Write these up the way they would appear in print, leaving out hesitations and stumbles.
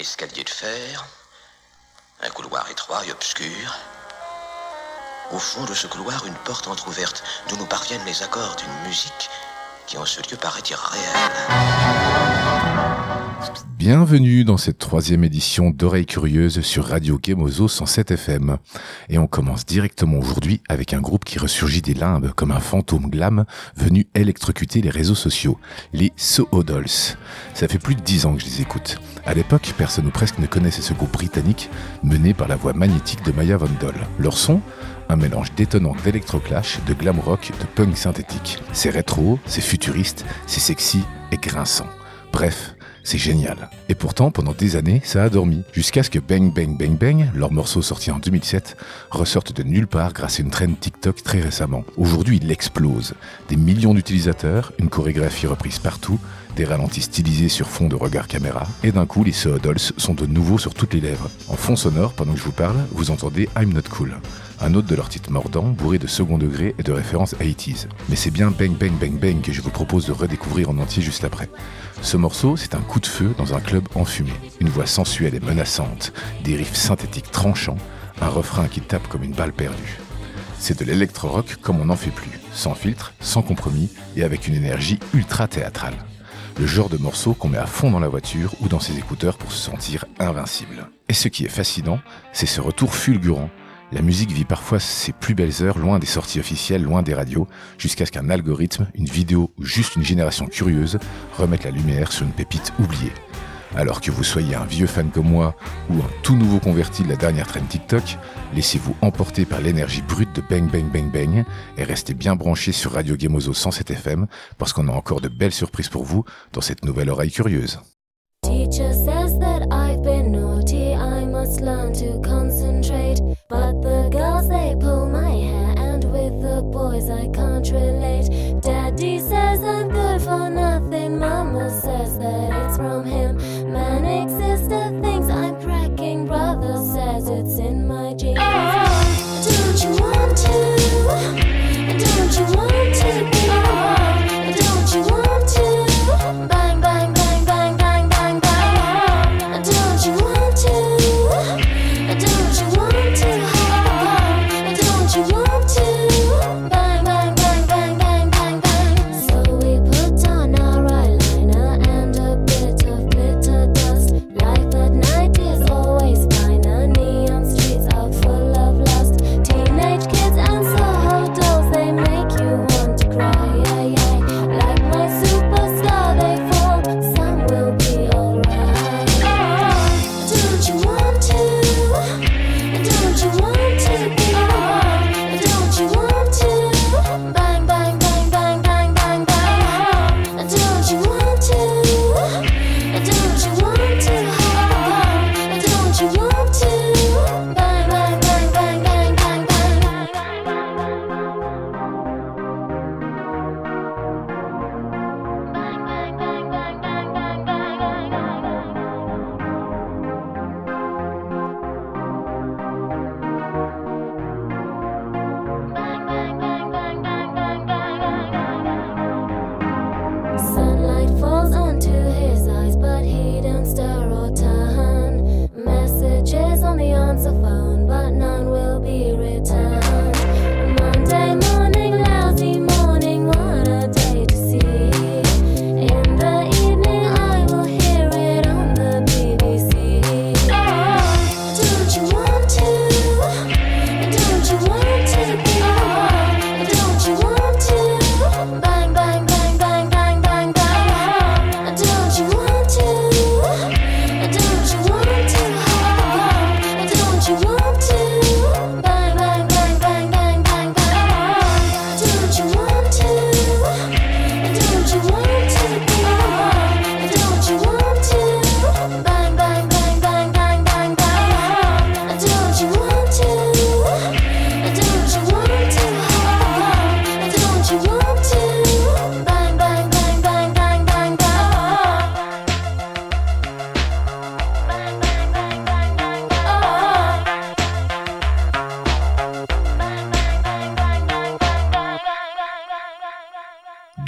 escalier de fer, un couloir étroit et obscur. Au fond de ce couloir, une porte entr'ouverte, d'où nous parviennent les accords d'une musique qui en ce lieu paraît irréelle. Bienvenue dans cette 3e édition d'Oreilles Curieuses sur Radio Gemozo 107 FM. Et on commence directement aujourd'hui avec un groupe qui ressurgit des limbes comme un fantôme glam venu électrocuter les réseaux sociaux, les Soho Dolls. Ça fait plus de 10 ans que je les écoute. À l'époque, personne ou presque ne connaissait ce groupe britannique mené par la voix magnétique de Maya Von Doll. Leur son, un mélange détonnant d'électroclash, de glam rock, de punk synthétique. C'est rétro, c'est futuriste, c'est sexy et grinçant. Bref, c'est génial. Et pourtant, pendant des années, ça a dormi. Jusqu'à ce que Bang Bang Bang Bang, leur morceau sorti en 2007, ressorte de nulle part grâce à une trend TikTok très récemment. Aujourd'hui, il explose. Des millions d'utilisateurs, une chorégraphie reprise partout, des ralentis stylisés sur fond de regard caméra, et d'un coup, les Soho Dolls sont de nouveau sur toutes les lèvres. En fond sonore, pendant que je vous parle, vous entendez I'm Not Cool, un autre de leurs titres mordants, bourré de second degré et de références 80s. Mais c'est bien Bang Bang Bang Bang que je vous propose de redécouvrir en entier juste après. Ce morceau, c'est un coup de feu dans un club enfumé. Une voix sensuelle et menaçante, des riffs synthétiques tranchants, un refrain qui tape comme une balle perdue. C'est de l'électro-rock comme on n'en fait plus, sans filtre, sans compromis et avec une énergie ultra théâtrale. Le genre de morceau qu'on met à fond dans la voiture ou dans ses écouteurs pour se sentir invincible. Et ce qui est fascinant, c'est ce retour fulgurant. La musique vit parfois ses plus belles heures loin des sorties officielles, loin des radios, jusqu'à ce qu'un algorithme, une vidéo ou juste une génération curieuse remette la lumière sur une pépite oubliée. Alors que vous soyez un vieux fan comme moi ou un tout nouveau converti de la dernière trend TikTok, laissez-vous emporter par l'énergie brute de Bang Bang Bang Bang et restez bien branchés sur Radio Gemozo 107 FM parce qu'on a encore de belles surprises pour vous dans cette nouvelle oreille curieuse. Teacher says that I've been naughty, I must learn to concentrate. But the girls, they pull my hair, and with the boys I can't relate. Daddy says I'm good for nothing, Mama says that it's from him. Manic sister thinks I'm cracking, brother says it's in my genes. Don't you want to? Don't you want to be? Don't you want to? Bang, bang, bang, bang, bang.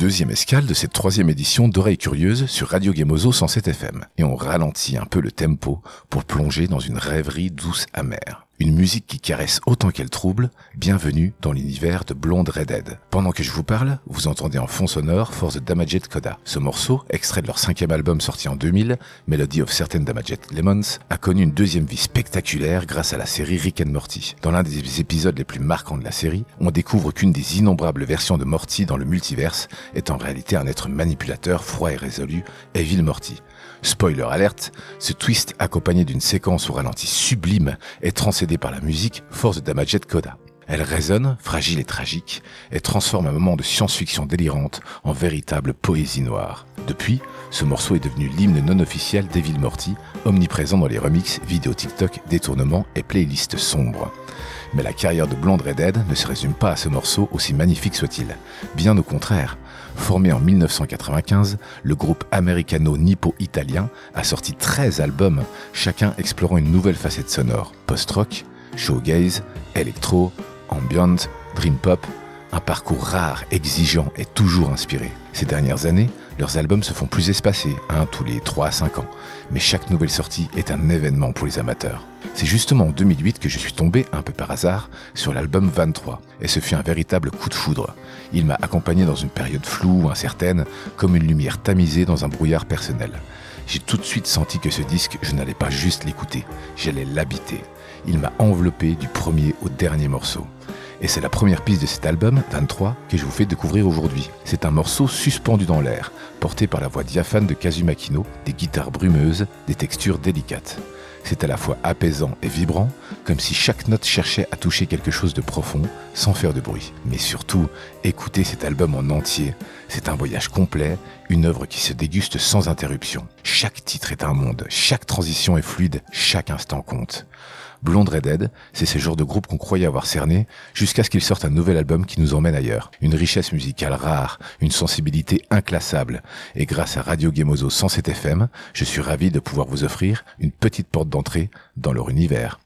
deuxième escale de cette troisième édition d'Oreilles Curieuses sur Radio Gemozo 107 FM. Et on ralentit un peu le tempo pour plonger dans une rêverie douce amère. Une musique qui caresse autant qu'elle trouble, bienvenue dans l'univers de Blonde Redhead. Pendant que je vous parle, vous entendez en fond sonore Force Damaged Coda. Ce morceau, extrait de leur 5e album sorti en 2000, Melody of Certain Damaged Lemons, a connu une deuxième vie spectaculaire grâce à la série Rick and Morty. Dans l'un des épisodes les plus marquants de la série, on découvre qu'une des innombrables versions de Morty dans le multiverse est en réalité un être manipulateur froid et résolu, Evil Morty. Spoiler alerte, ce twist accompagné d'une séquence au ralenti sublime est transcédé par la musique Force Damaged Coda. Elle résonne, fragile et tragique, et transforme un moment de science-fiction délirante en véritable poésie noire. Depuis, ce morceau est devenu l'hymne non officiel d'Evil Morty, omniprésent dans les remixes, vidéos TikTok, détournements et playlists sombres. Mais la carrière de Blonde Redhead ne se résume pas à ce morceau, aussi magnifique soit-il. Bien au contraire. Formé en 1995, le groupe américano-nippo-italien a sorti 13 albums, chacun explorant une nouvelle facette sonore. Post-rock, shoegaze, électro, ambient, dream pop, un parcours rare, exigeant et toujours inspiré. Ces dernières années, leurs albums se font plus espacés, un tous les 3 à 5 ans, mais chaque nouvelle sortie est un événement pour les amateurs. C'est justement en 2008 que je suis tombé, un peu par hasard, sur l'album 23, et ce fut un véritable coup de foudre. Il m'a accompagné dans une période floue, incertaine, comme une lumière tamisée dans un brouillard personnel. J'ai tout de suite senti que ce disque, je n'allais pas juste l'écouter, j'allais l'habiter. Il m'a enveloppé du premier au dernier morceau. Et c'est la première piste de cet album, 23, que je vous fais découvrir aujourd'hui. C'est un morceau suspendu dans l'air, porté par la voix diaphane de Kazuma Kino, des guitares brumeuses, des textures délicates. C'est à la fois apaisant et vibrant, comme si chaque note cherchait à toucher quelque chose de profond, sans faire de bruit. Mais surtout, écoutez cet album en entier. C'est un voyage complet, une œuvre qui se déguste sans interruption. Chaque titre est un monde, chaque transition est fluide, chaque instant compte. Blonde Redhead, c'est ce genre de groupe qu'on croyait avoir cerné, jusqu'à ce qu'ils sortent un nouvel album qui nous emmène ailleurs. Une richesse musicale rare, une sensibilité inclassable. Et grâce à Radio Gemozo 107 FM, je suis ravi de pouvoir vous offrir une petite porte d'entrée dans leur univers.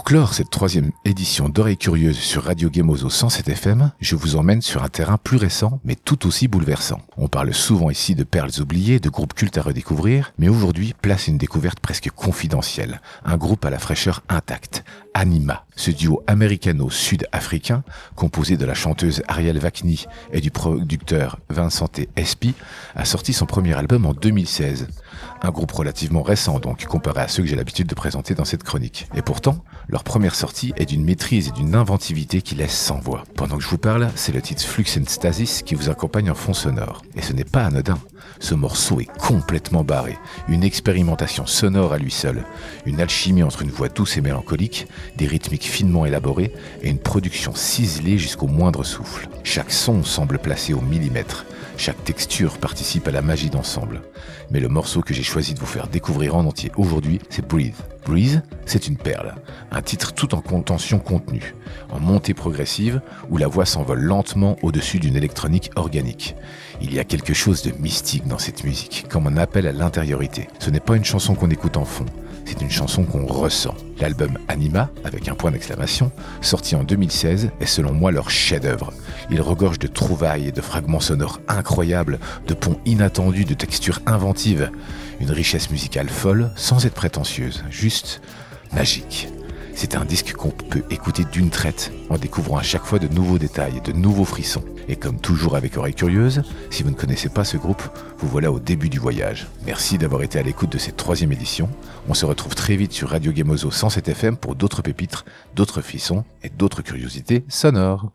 Pour clore cette 3e édition d'Oreilles Curieuses sur Radio Gemozo 107 FM, je vous emmène sur un terrain plus récent, mais tout aussi bouleversant. On parle souvent ici de perles oubliées, de groupes cultes à redécouvrir, mais aujourd'hui, place une découverte presque confidentielle. Un groupe à la fraîcheur intacte. Anima, ce duo américano-sud-africain, composé de la chanteuse Ariel Vakni et du producteur Vincent Espi, a sorti son premier album en 2016. Un groupe relativement récent donc, comparé à ceux que j'ai l'habitude de présenter dans cette chronique. Et pourtant, leur première sortie est d'une maîtrise et d'une inventivité qui laisse sans voix. Pendant que je vous parle, c'est le titre Flux and Stasis qui vous accompagne en fond sonore. Et ce n'est pas anodin. Ce morceau est complètement barré, une expérimentation sonore à lui seul, une alchimie entre une voix douce et mélancolique, des rythmiques finement élaborées et une production ciselée jusqu'au moindre souffle. Chaque son semble placé au millimètre, chaque texture participe à la magie d'ensemble. Mais le morceau que j'ai choisi de vous faire découvrir en entier aujourd'hui, c'est Breathe. Breathe, c'est une perle, un titre tout en contention contenue, en montée progressive où la voix s'envole lentement au-dessus d'une électronique organique. Il y a quelque chose de mystique dans cette musique, comme un appel à l'intériorité. Ce n'est pas une chanson qu'on écoute en fond, c'est une chanson qu'on ressent. L'album Anima, avec un point d'exclamation, sorti en 2016, est selon moi leur chef-d'œuvre. Il regorge de trouvailles et de fragments sonores incroyables, de ponts inattendus, de textures inventives. Une richesse musicale folle, sans être prétentieuse, juste magique. C'est un disque qu'on peut écouter d'une traite, en découvrant à chaque fois de nouveaux détails, de nouveaux frissons. Et comme toujours avec Oreilles Curieuses, si vous ne connaissez pas ce groupe, vous voilà au début du voyage. Merci d'avoir été à l'écoute de cette 3e édition. On se retrouve très vite sur Radio Gemozo 107 FM pour d'autres pépites, d'autres frissons et d'autres curiosités sonores.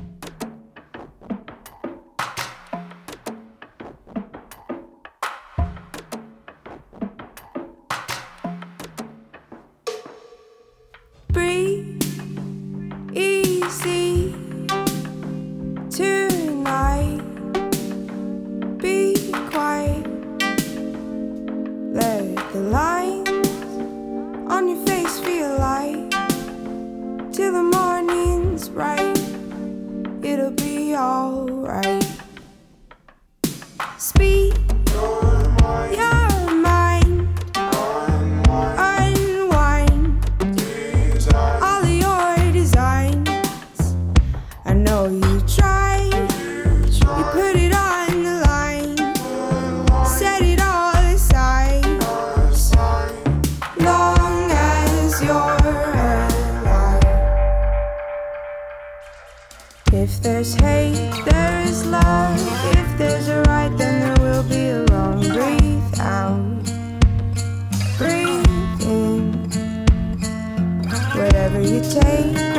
If there's hate, there is love. If there's a right, then there will be a wrong. Breathe out, breathe in. Whatever you take,